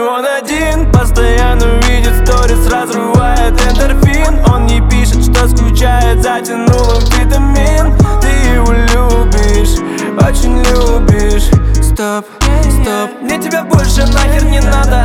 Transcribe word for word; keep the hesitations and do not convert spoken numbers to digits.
он один, постоянно видит сторис, разрывает эндорфин. Он не пишет, что скучает, затянул он витамин. Ты его любишь, очень любишь. Стоп, стоп, мне тебя больше нахер не надо.